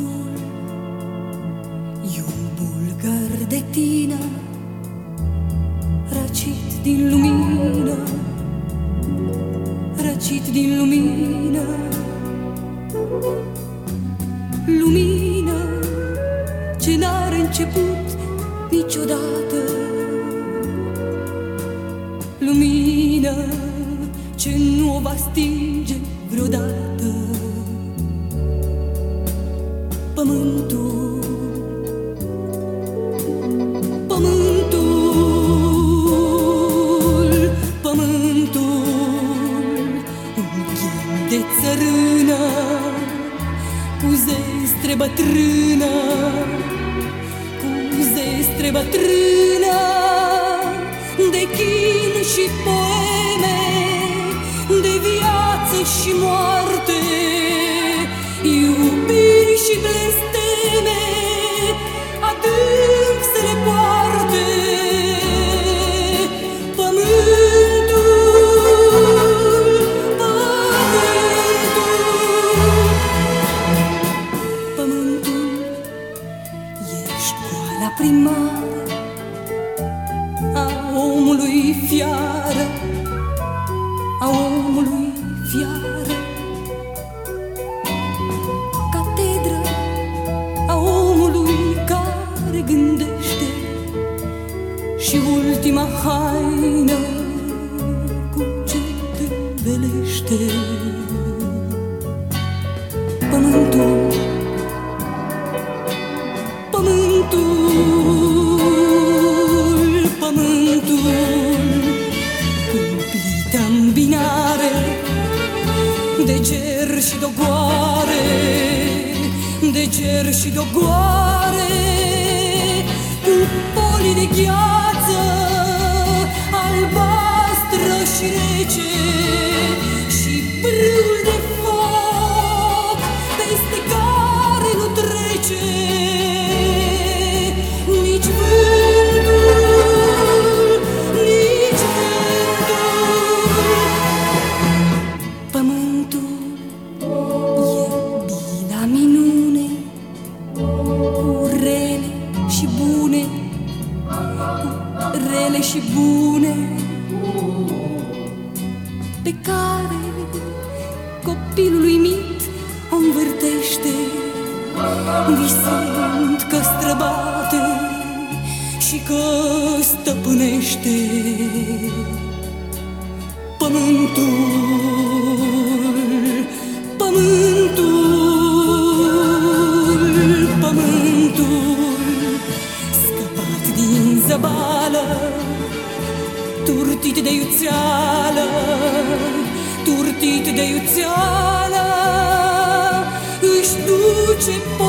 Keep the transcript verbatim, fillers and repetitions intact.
Pământul e un bulgăr de tină, răcit din lumină, răcit din lumină. Lumină ce n-are început niciodată, lumină ce nu o va stinge vreodată. Pământul, pământul, pământul, un ghem de țărână cu zestre bătrână, cu zestre bătrână, de chin și poeme, de viață și moarte, iubiri și blesteme, adânc să le poarte. Pământul, pământul, pământul e școala primară a omului fiară, a omului fiară, catedră a omului care gândește și ultima haină cu ce te învelește. Pământul, pământul, pământul, cumplită îmbinare de cer și dogoare, de cer și dogoare, cu poli de gheață albastră și rece și brâul de foc peste care nu trece nici vântul, nici vântul. Pământul e bila minune, cu rele și bune, cu rele și bune, pe care copilului mit o învârtește, visând că străbate și că stăpânește. Pământul, pământul, pământul, scăpat din zăbală, turtit de iuțeală, turtit de iuțeală, își duce